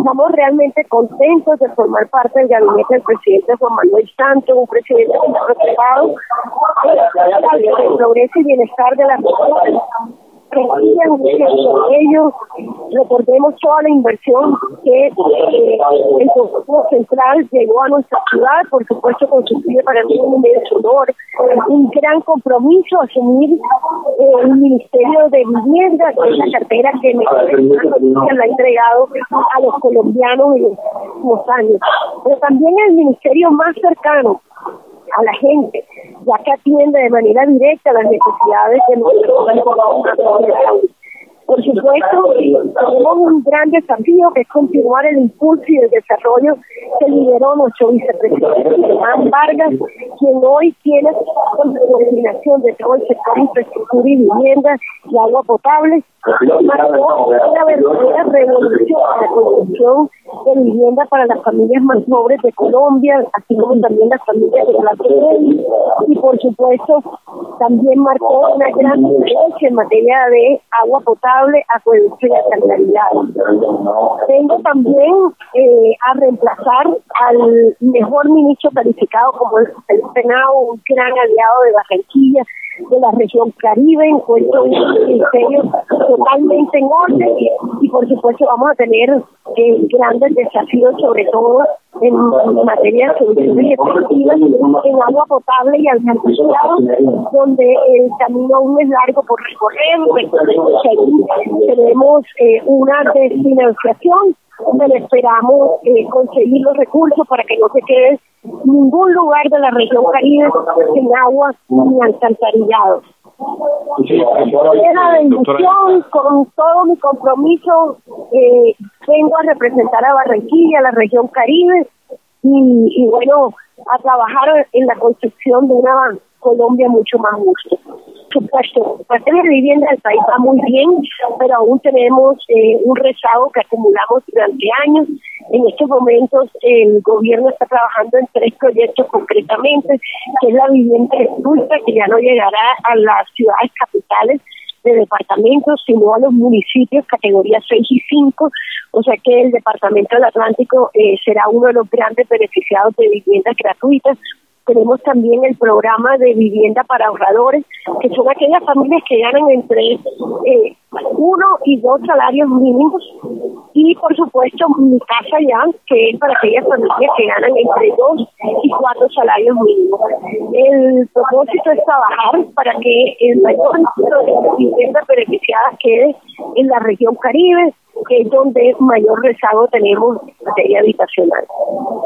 Estamos realmente contentos de formar parte del gabinete del presidente Juan Manuel Santos, un presidente que está preocupado por el progreso y bienestar de las personas. Ellos recordemos toda la inversión que el gobierno central llegó a nuestra ciudad, por supuesto constituye para mí un inmenso honor, un gran compromiso asumir el Ministerio de Vivienda, que es la cartera que la ha entregado a los colombianos en los últimos años, pero también el ministerio más cercano a la gente, ya que atiende de manera directa las necesidades de nuestros país. Por supuesto, tenemos un gran desafío que es continuar el impulso y el desarrollo que lideró nuestro vicepresidente Germán Vargas, quien hoy tiene con la coordinación de todo el sector infraestructura y vivienda y agua potable, marcó una verdadera revolución en la construcción de vivienda para las familias más pobres de Colombia, así como también las familias de clase media, y por supuesto también marcó una gran diferencia en materia de agua potable, acueducto y alcantarillado. Tengo también a reemplazar al mejor ministro calificado como el Senado, un gran aliado de Barranquilla, de la región Caribe, encuentro un ministerio totalmente en orden y por supuesto vamos a tener grandes desafíos, sobre todo en materia de soluciones efectivas en agua potable y alcantarillado, donde el camino aún es largo por recorrer. Tenemos una desfinanciación, pero esperamos conseguir los recursos para que no se quede ningún lugar de la región Caribe sin agua ni alcantarillado. Llena de ilusión, con todo mi compromiso, vengo a representar a Barranquilla, a la región Caribe, y bueno, a trabajar en la construcción de una Colombia mucho más justa. Por supuesto, la materia de vivienda del país va muy bien, pero aún tenemos un rezago que acumulamos durante años. En estos momentos el gobierno está trabajando en 3 proyectos concretamente, que es la vivienda gratuita, que ya no llegará a las ciudades capitales de departamentos, sino a los municipios categorías 6 y 5, o sea que el departamento del Atlántico será uno de los grandes beneficiados de viviendas gratuitas. Tenemos también el programa de vivienda para ahorradores, que son aquellas familias que ganan entre 1 y 2 salarios mínimos, y por supuesto Mi Casa Ya, que es para aquellas familias que ganan entre 2 y 4 salarios mínimos. El propósito es trabajar para que el mayor número de viviendas beneficiadas quede en la región Caribe, que es donde mayor rezago tenemos en materia habitacional.